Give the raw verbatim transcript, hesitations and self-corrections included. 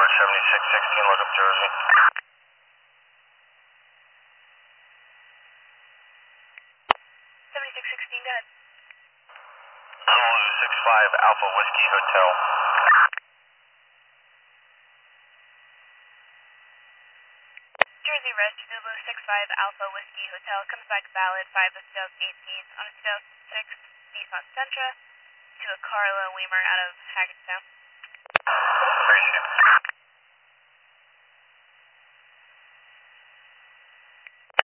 seventy-six sixteen, look up Jersey. seventy-six sixteen, go ahead. Zulu six five Alpha Whiskey Hotel. Jersey Red, Zulu six five Alpha Whiskey Hotel, comes back valid five of two thousand eighteen on a two thousand six Nissan Sentra to a Carla Weimer out of Hackettstown.